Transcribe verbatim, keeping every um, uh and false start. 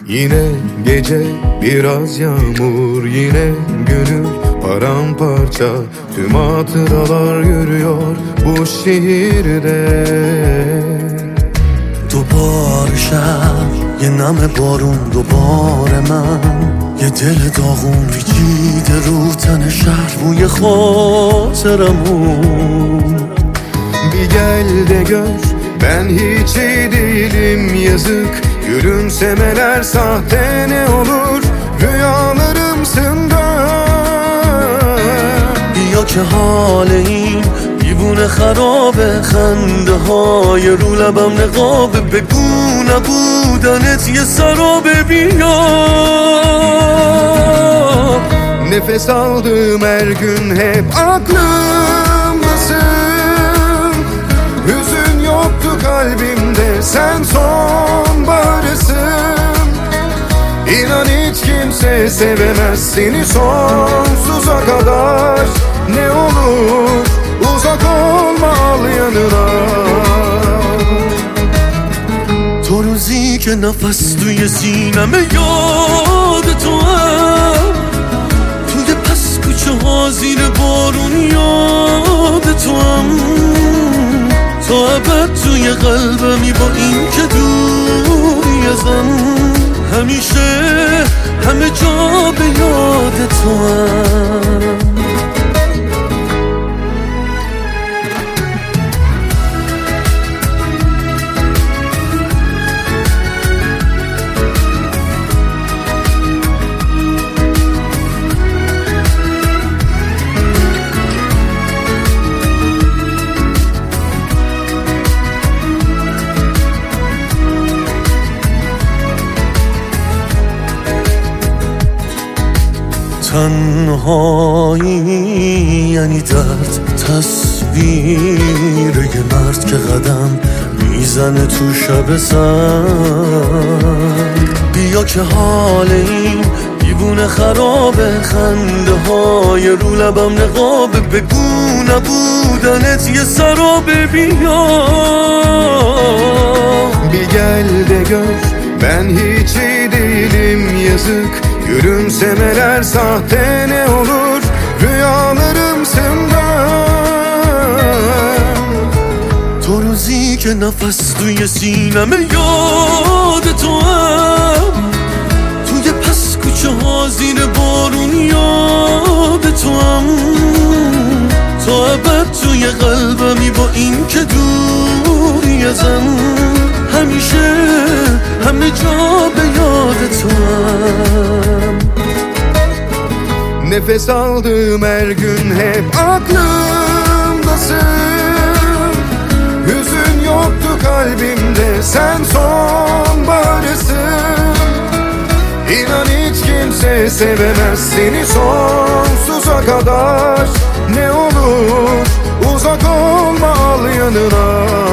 Yine gece biraz yağmur, yine gönül paramparça. Tüm hatıralar yürüyor bu şehirde. دوباره شب یه نم بارون، دوباره من یه دل داغون پیچیده رو تن شهر بوی خاطرمون. Bir gel de gör, ben hiç iyi değilim yazık. Gülümsemeler sahte ne olur, rüyalarımsın da. بیا که حال این دیوونه خرابه، خنده های رو لبم نقابه، بگو نبودنت یه سرابه. بیا Nefes aldığım her gün hep aklımdasın. Hüzün yoktu kalbimde, sen sonbaharısın. İnan hiç kimse sevemez seni sonsuza kadar. Ne olur uzak olma, al yanına. تو روزی که نفس توی سینمه یاد تو هم، توی پس کوچه ها زیر بارون یاد تو هم. تا ابد توی قلبمی با این که دوری ازم، همیشه همه جا به یاد تو هم. تنهایی یعنی درد، تصویر یه مرد که قدم میزنه تو شب سر. بیا که حال این دیوونه خرابه، خنده های رو لبم نقابه، بگو نبودنت یه سرابه. بیا Bir gel de gör, ben hiç iyi değilim yazık. Gülümsemeler sahte ne olur, rüyalarımsın da. تو روزی که نفس توی سینمه یاد تو هم، توی پس کوچه ها زیر بارون یاد تو هم. تا ابد توی قلبمی با این که دوری ازم، همیشه همه جا به یاد تو هم. Nefes aldığım her gün hep aklımdasın. Hüzün yoktu kalbimde, sen sonbaharısın. İnan hiç kimse sevemez seni sonsuza kadar. Ne olur uzak olma, al yanına.